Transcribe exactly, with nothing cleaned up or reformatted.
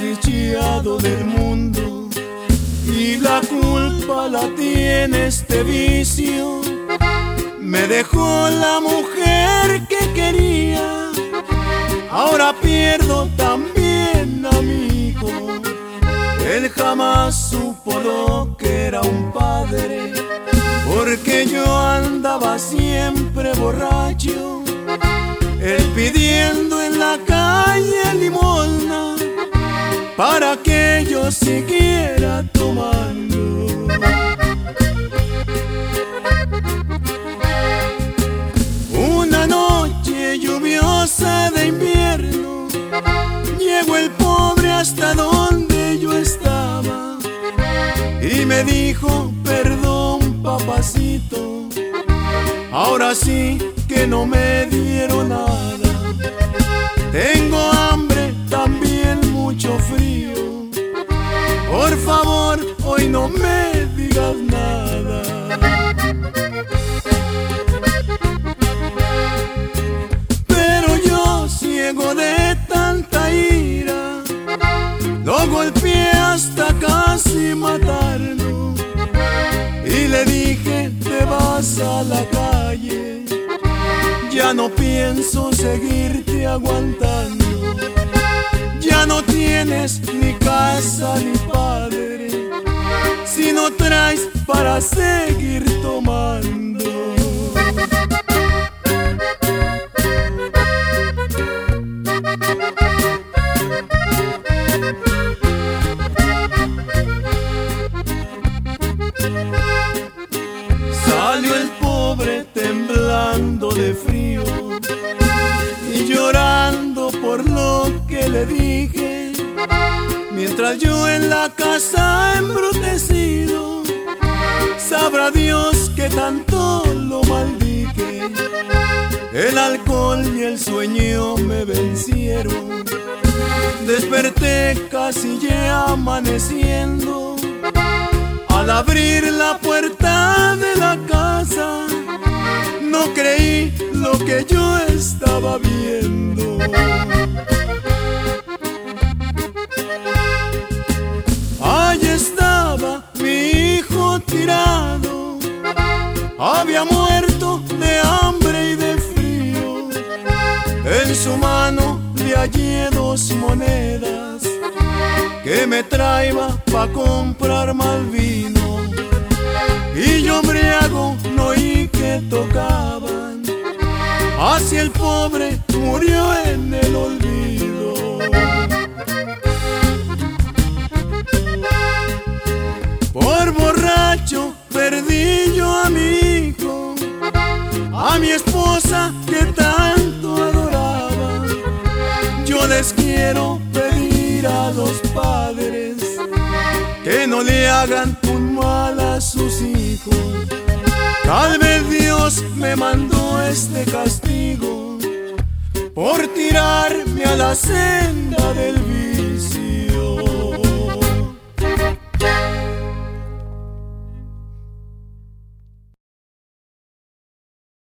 desquiciado del mundo, y la culpa la tiene este vicio. Me dejó la mujer que quería, ahora pierdo también a mi hijo. Él jamás supo lo que era un padre, porque yo andaba siempre borracho, él pidiendo en la calle limosna para que yo siguiera tomando. Una noche lluviosa de invierno, llegó el pobre hasta donde yo estaba y me dijo: perdón, papacito, ahora sí que no me dieron nada. Tengo hambre, también mucho frío, por favor, hoy no me digas nada. Pero yo, ciego de tanta ira, lo golpeé hasta casi matarlo y le dije: te vas a la calle, ya no pienso seguirte aguantando. Ya no tienes ni casa ni padre, si no traes para seguir tomando. Salió el pobre temblando de frío y llorando por lo que le dije, mientras yo en la casa embrutecido, sabrá Dios que tanto lo maldije. El alcohol y el sueño me vencieron, desperté casi ya amaneciendo. Al abrir la puerta de la casa, no creí lo que yo estaba viendo. Allí estaba mi hijo tirado, había muerto de hambre y de frío. En su mano le hallé dos monedas que me traía pa' comprar mal vino, y yo embriago no oí que tocaban, así el pobre murió en el olvido. Por borracho perdí yo a mi hijo, a mi esposa que tanto adoraba. Yo les quiero pedir a los padres que no le hagan un mal a sus hijos. Tal vez Dios me mandó este castigo por tirarme a la senda del vicio.